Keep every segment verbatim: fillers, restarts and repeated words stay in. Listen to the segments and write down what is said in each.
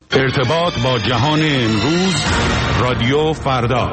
ارتباط با جهان امروز، رادیو فردا.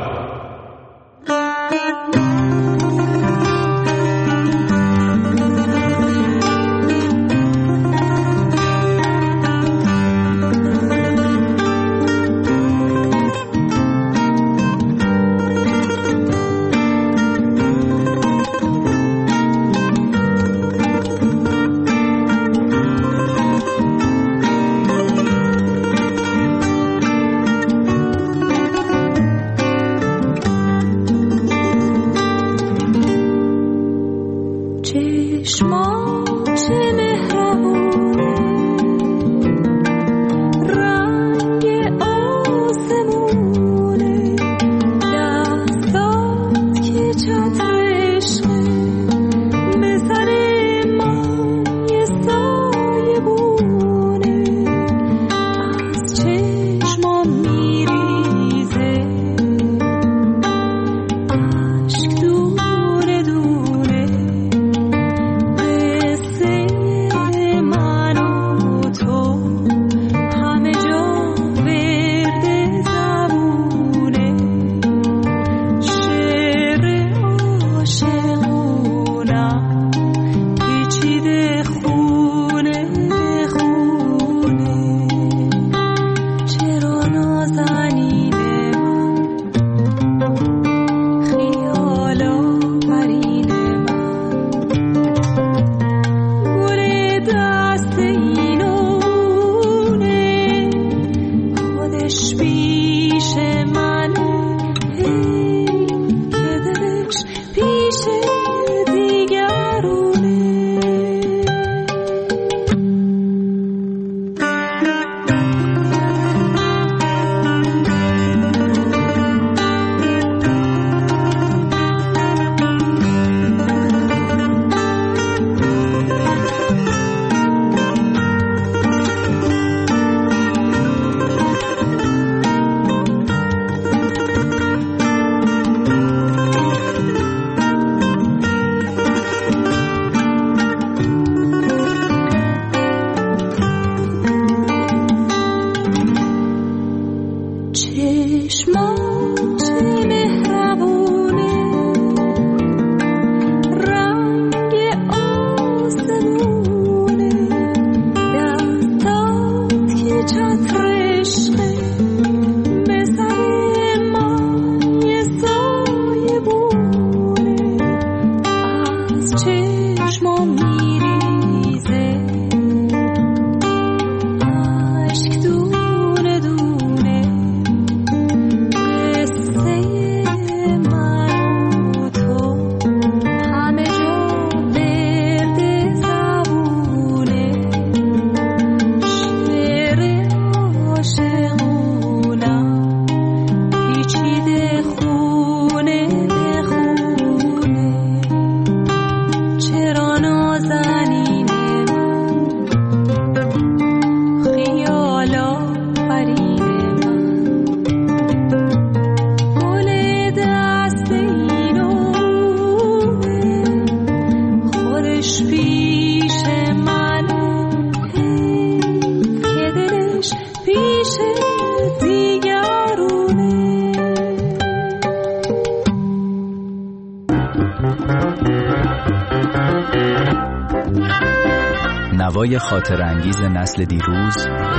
نوای خاطر انگیز نسل دیروز،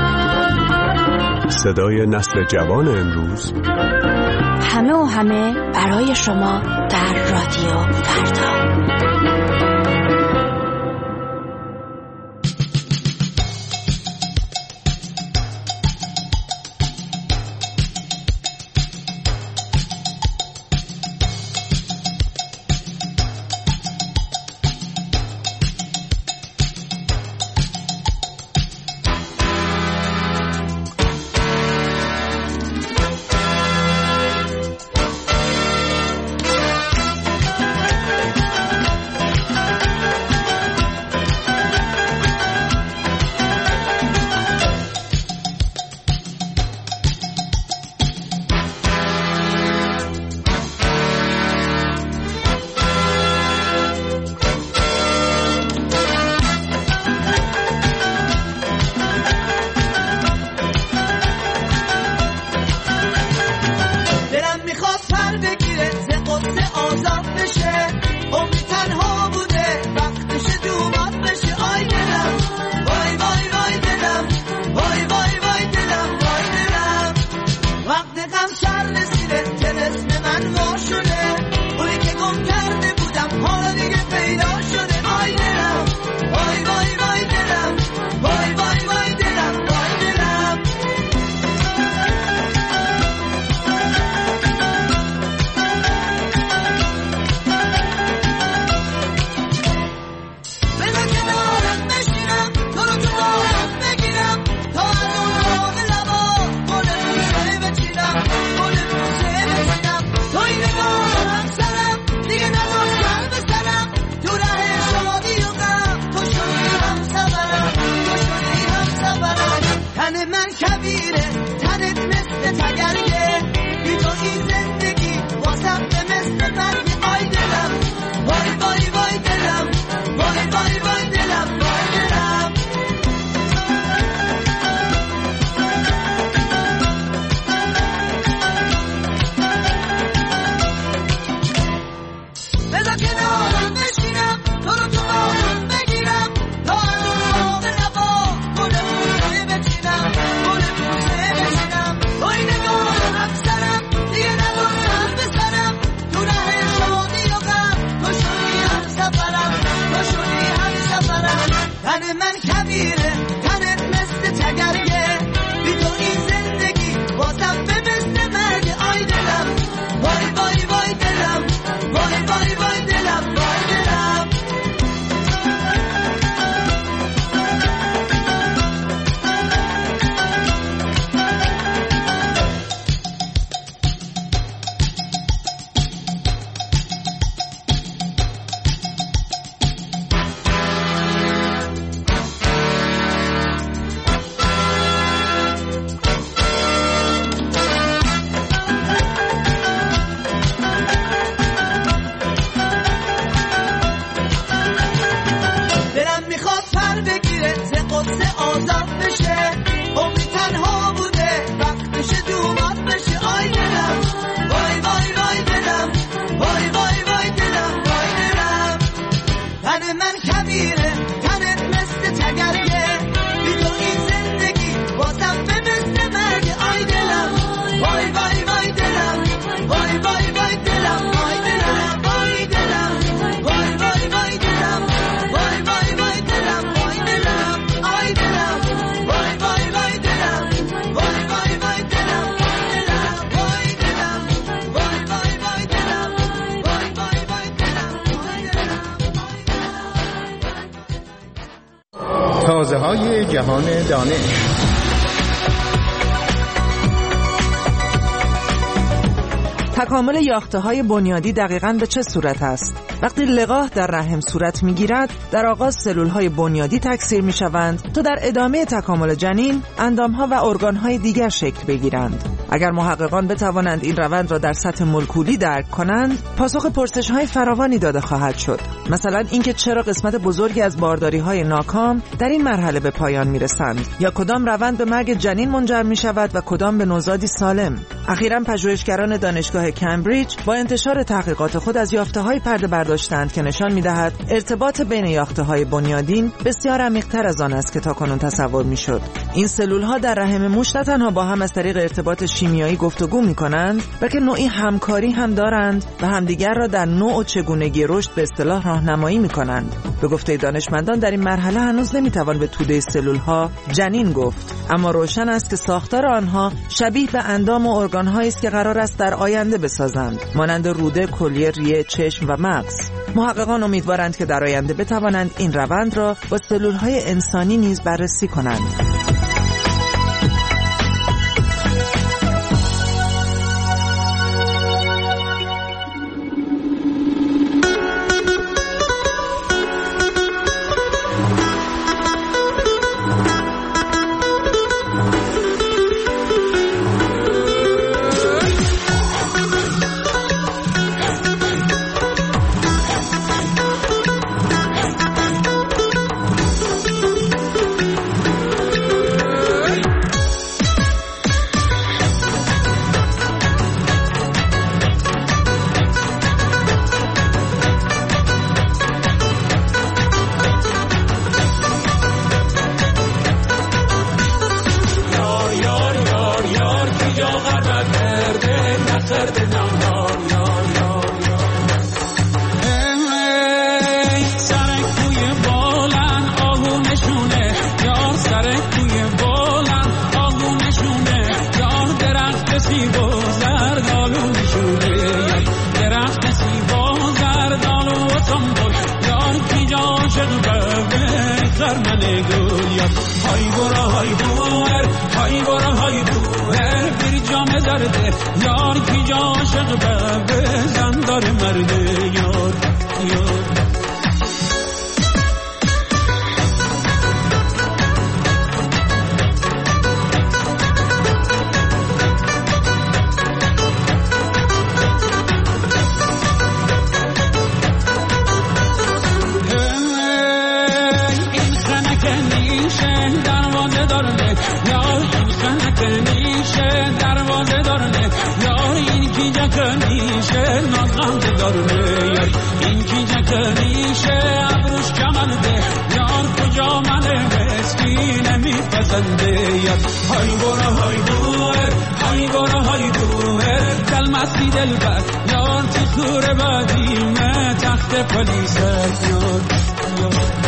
صدای نسل جوان امروز، همه و همه برای شما در رادیو فردا. تن من کبیره، تنت مثل تگریه، بی تو این زندگی واسم به مثل مرگ. آی دلم وای وای وای دلم، وای وای وای دلم، وای دلم. بذار کنارم بشینم، تو رو تو آرم بگیرم، تا همون به نبا گل بوسه بچینم، گل بوسه بچینم. وای نگاه همسرم دیگه ندارم بسرم، تو ره شادی و غم تو شدی هم سفرم، تو شدی هم سفرم. تن من کبیره، تنت مثل تگریه، بی تو این زندگی واسم به مثل مرگ. آی دلم وای وای وای دلم، وای وای وای دلم، وای دلم. دلم میخواد پر بگیره، ز قدس آزاد بشه، عمری تنها بوده وقتش دومات بشه. آی دلم وای وای وای دلم، وای وای وای دلم، وای دلم. تن من کبیره، تنت مثل تگریه، بی تو این زندگی واسم به مثل مرگ. آی دلم وای وای وای دلم، وای وای وای دلم، وای دلم، وای دلم، وای وای وای دلم، وای وای وای دلم، وای دلم، آی دلم، وای وای وای دلم، وای وای وای دلم، وای دلم، وای دلم، وای وای وای دلم، وای وای وای دلم. تازه های جهان دانش. تکامل یافته‌های بنیادی دقیقاً به چه صورت است؟ وقتی لقاح در رحم صورت می‌گیرد، در آغاز سلول‌های بنیادی تکثیر می‌شوند تا در ادامه تکامل جنین، اندام‌ها و ارگان‌های دیگر شکل بگیرند. اگر محققان بتوانند این روند را در سطح مولکولی درک کنند، پاسخ پرسش‌های فراوانی داده خواهد شد. مثلا اینکه چرا قسمت بزرگی از بارداری‌های ناکام در این مرحله به پایان می‌رسند، یا کدام روند به مرگ جنین منجر می‌شود و کدام به نوزادی سالم. اخیراً پژوهشگران دانشگاه کمبریج با انتشار تحقیقات خود از یافته‌های پرده برداشتند که نشان می‌دهد ارتباط بین یافته‌های بنیادین بسیار عمیق‌تر از آن است که تاکنون تصور می‌شد. این سلول‌ها در رحم موش نه تنها با هم از طریق ارتباط شیمیایی گفتگو می‌کنند، بلکه نوعی همکاری هم دارند و همدیگر را در نوع و چگونگی رشد به اصطلاح راهنمایی می‌کنند. به گفته دانشمندان در این مرحله هنوز نمی‌توان به توده سلول‌ها جنین گفت، اما روشن است که ساختار آنها شبیه به اندام و ارگان‌هایی است که قرار است در آینده بسازند، مانند روده، کلیه، ریه، چشم و مغز. محققان امیدوارند که در آینده بتوانند این روند را با سلول‌های انسانی نیز بررسی کنند. یار کی جا عاشق به زندار مرده یار یار دارنه یار این خنک نیشه دروازه دارنه یار این کی جک نیشه نازغنده دارنه یار این کی جک نیشه ابروش کمنده یار کجا من مسکین میپسنده یار های برا های دوه های برا های دوه دل مستی دل بر یار تی خور بدیمه تخت پلیس یار یار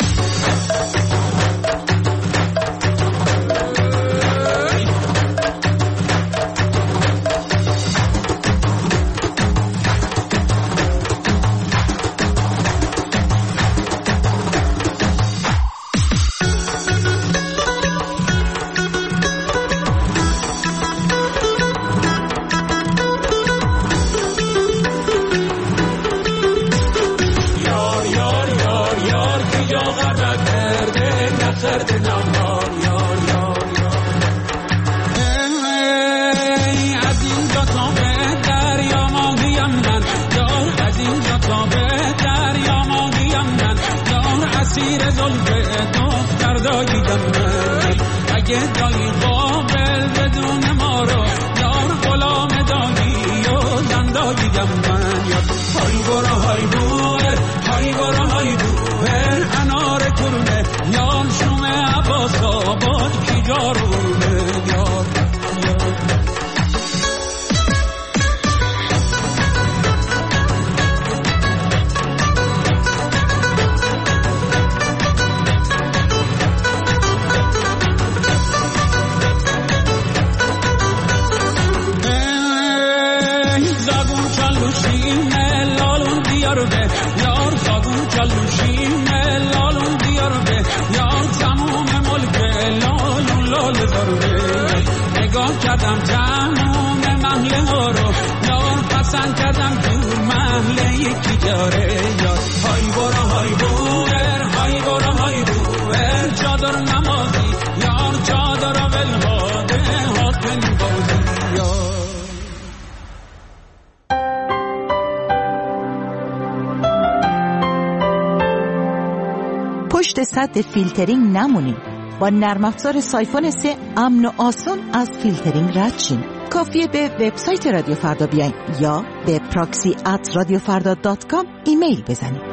پشت سد فیلترینگ نمونید. با نرم افزار سایفون سه امن و آسان از فیلترینگ رد شین. کافیه به وبسایت رادیو فردا بیاین یا به پراکسی ات رادیو فردا دات کام ایمیل بزنید.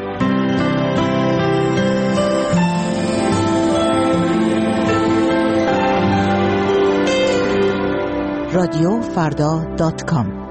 رادیو فردا دات کام.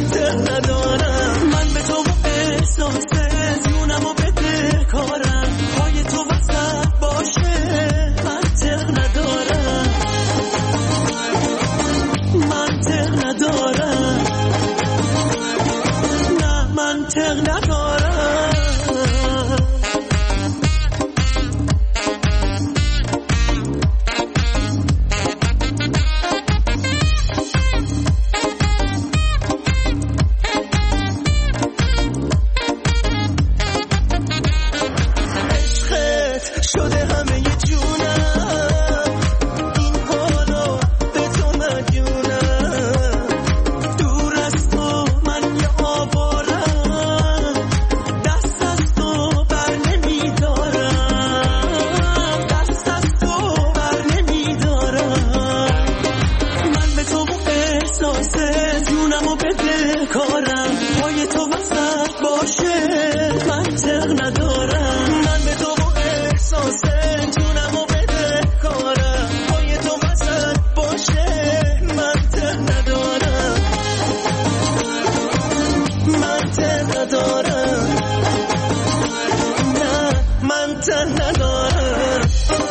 من به تو احساس جونمو بده کارم ته ندارم.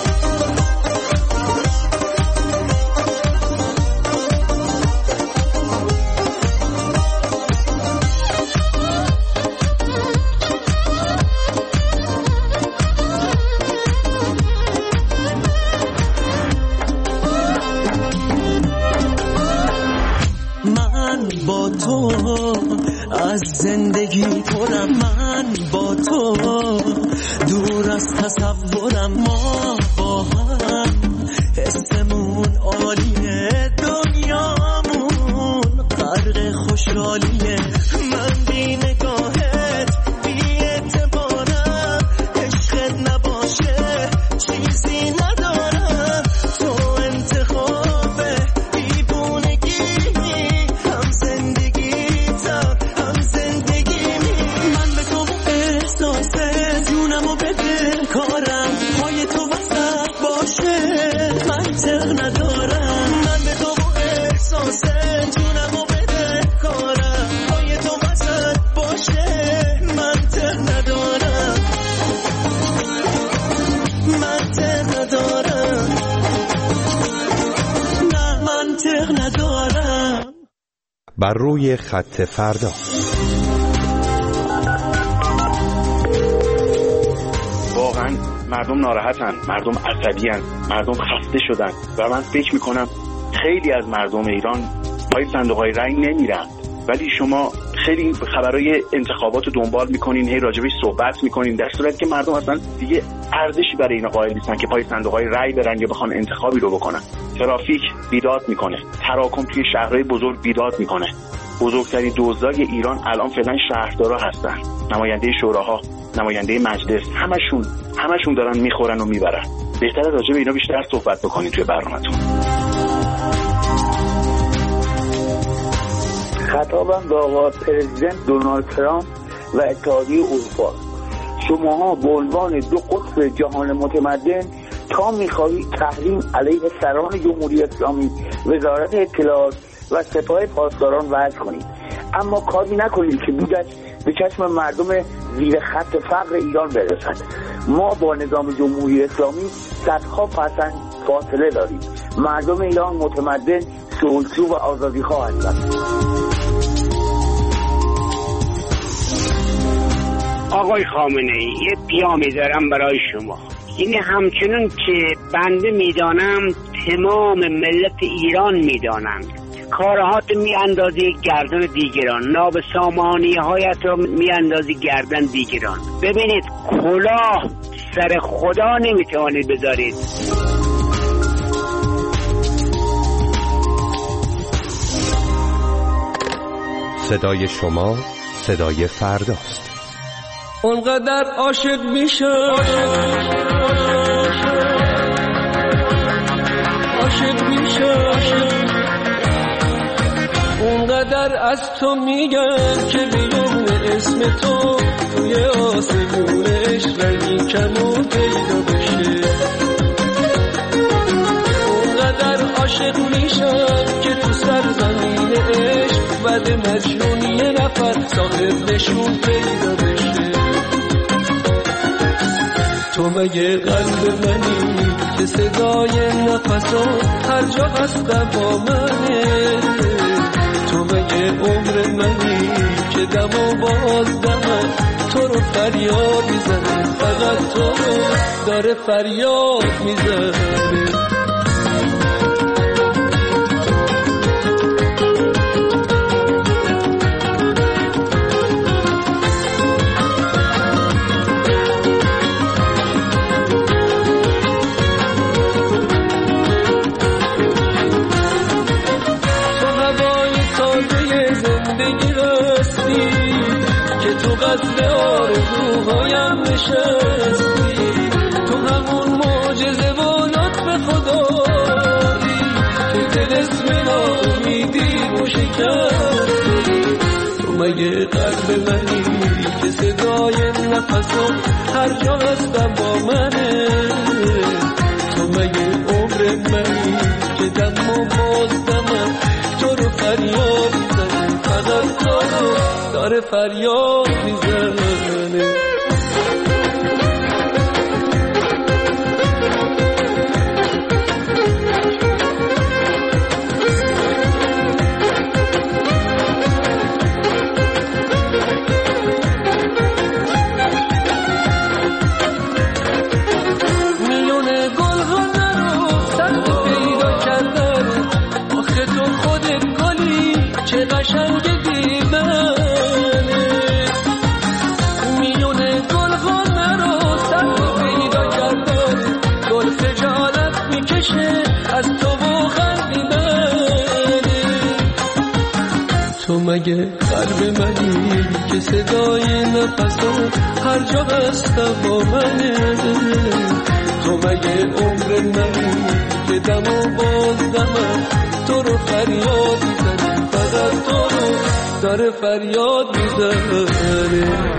با تو از زندگی پرم، من با تو دور از تصورم، ما با هم حسمون عالیه، دنیامون غرق خوشحالیه. من بی نگاهت بی اعتبارم، عشقت نباشه چیزی ندارم. تو انتخاب دیوونگی، هم زندگیتم هم زندگی می. من به تو احساس جونمو بده کارم، پای تو وسط باشه منطق ندارم. من به تو احساس جونمو بده کارم، پای تو وسط باشه منطق ندارم. منطق ندارم، نه منطق ندارم. بر روی خط فردا. واقعا مردم ناراحتن، مردم عصبی‌اند، مردم خسته شدن و من فکر میکنم خیلی از مردم ایران پای صندوق‌های رای نمیرن، ولی شما خیلی خبرهای انتخابات رو دنبال میکنین، هی راجبش صحبت میکنین، در صورتی که مردم اصلا دیگه ارزشی برای اینا قائل نیستن که پای صندوق‌های رای برن یا بخوان انتخابی رو بکنن. ترافیک بیداد میکنه، تراکم توی شهرهای بزرگ بیداد میکنه. بزرگترین دزدای ایران الان فعلا شهردارا هستن، نماینده شوراها، نماینده مجلس، همشون همشون دارن میخورن و میبرن. بهتره راجع به اینا بیشتر صحبت بکنین توی برنامه‌تون. خطابم به آقای پرزیدنت دونالد ترامپ و اتحادیه اروپا. شماها به عنوان دو قطب جهان متمدن تا میخواهید تحریم علیه سران جمهوری اسلامی، وزارت اطلاعات و سپاه پاسداران وضع کنید، اما کاری نکنید که بودش به چشم مردم زیر خط فقر ایران برسد. ما با نظام جمهوری اسلامی صدها پرسنت فاصله داریم. مردم ایران متمدن، صلحجو و آزادیخواه هستند. آقای خامنه‌ای، یه پیامی دارم برای شما. این همچنان که بنده میدانم تمام ملت ایران میدانند، کارهات میاندازی گردن دیگران، نابسامانی هایت را میاندازی گردن دیگران. ببینید کلاه سر خدا نمیتوانید بذارید. صدای شما صدای فرداست. اونقدر عاشق میشه عاشق میشه اونقدر از تو میگم که بیام اسم تو توی آسمونش رنگی کمون پیدا بشه. اونقدر عاشق میشم که تو سرزمین عشق بعد مجنون یه نفر صاحب نشون پیدا بشه. تو مگه قلب منی که صدای نفسا هر جا هستم با منه؟ تو مگه عمر منی که دم و باز دمم تو رو فریاد میزنه، فقط تو رو داره فریاد میزنه. قصد آرزوهایم نشستی، تو همون معجزه و لطف خدایی که دل اسم ناامیدی رو شکستی. تو مگه قلب منی که صدای نفسم هر جا هستم با منه؟ تو مگه عمر منی که دم و باز دمم تو رو فریاد میزنه، فقط تو رو داره فریاد میزنه. مگه قلب منی که صدای نفسم هر جا هستم با منه؟ تو مگه عمر منی که دم و باز دمم تو رو فریاد میزنی، فقط تو رو داره فریاد میزنه.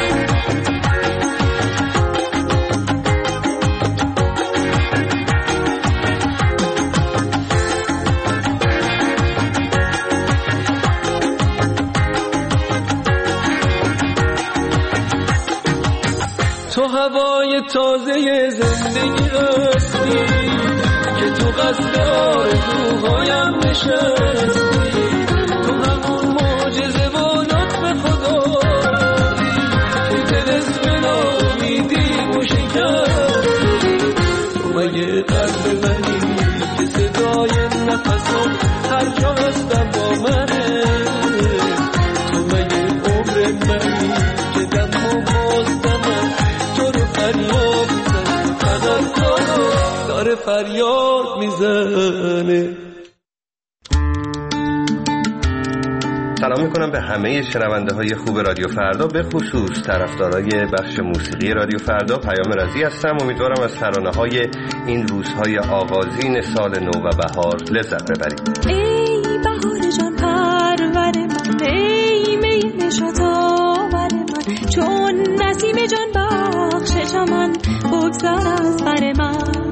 تو هوای تازه زندگی هستی که تو قصد آرزوهایم نشستی، تو همون معجزه و لطف خدایی که دل اسم ناامیدی و شکستی. تو مگه قلب منی که صدای نفسم هر جا هستم با منه؟ تو مگه عمر منی که دم و باز دمم فریاد میزنه، فقط تو داره فریاد میزنه. سلام میکنم به همه شنونده های خوب رادیو فردا، به خصوص طرفدارای بخش موسیقی رادیو فردا. پیام رضی هستم. امیدوارم از ترانه های این روزهای آغازین سال نو و بهار لذت ببرید. ای بهار جان پرور من، ای می نشاط آور من، چون نسیم جان بخش چمن بگذر از بر من.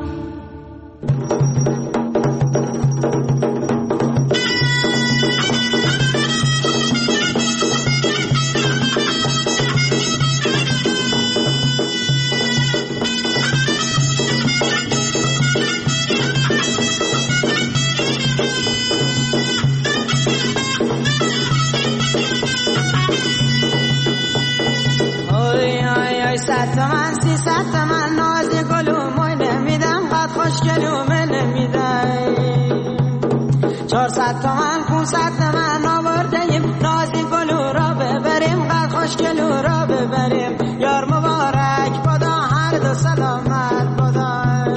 صد من سی صد من نازی گلو موی نمیدم، قد خوشگلو من نمیدم. چهارصد تومن پونصد من آوردیم، نازی گلو را ببریم، قد خوشگلو را ببریم. یار مبارک بادا هر دو سلامت بادا.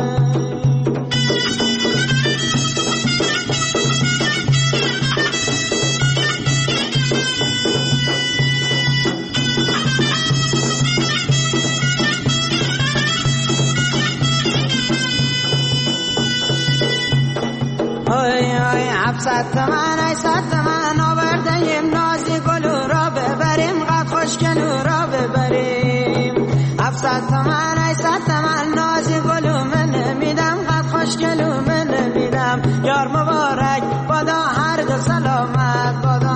هفتصد تومن هشتصد تومن آوردیم، نازی گلو را ببریم، قد خوشگلو را ببریم. هفتصد تومن هشتصد تومن نازی گلو من نمیدم، قد خوشگلو من نمیدم. یار مبارک بادا هر دو سلامت بادا.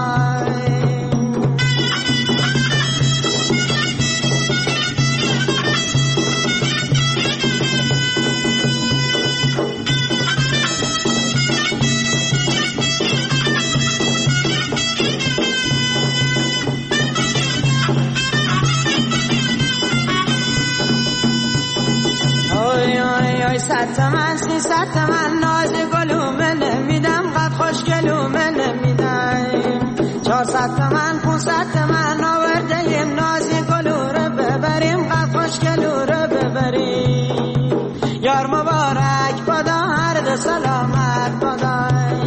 صد تومن سی صد تومن نازی گلو من نمیدم، قد خوشگلو من نمیدم. چهارصد تومن پونصد تومن آوردیم، نازی گلو رو ببریم، قد خوشگلو رو ببریم. یار مبارک بادا هر دو سلامت بادا.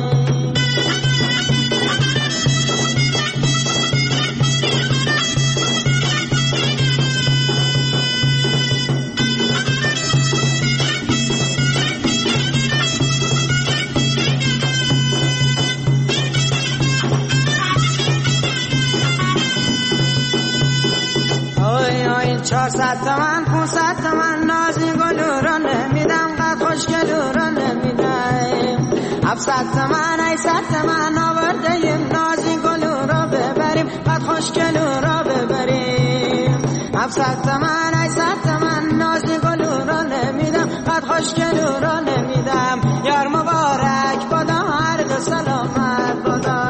چهارصد تومن پونصد تومن نازی گلو را نمیدم، قد خوشگلو را نمیدم. هفتصد تومن هشتصد تومن آوردیم، نازی گلو را ببریم، قد خوشگلو را ببریم. هفتصد تومن هشتصد تومن نازی گلو را نمیدم، قد خوشگلو را نمیدم. یار مبارک بادا هر دو سلامت بادا.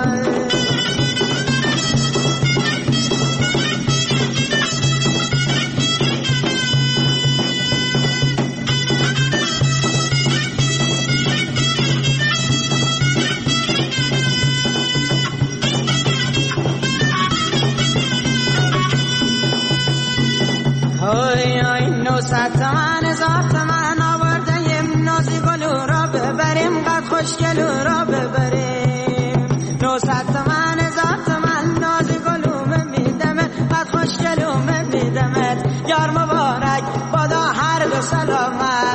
نوصد تومن هزار تومن آوردیم، نازی گلو را ببریم، قد خوشگلو را ببریم. نوصد تومن هزار تومن سلامت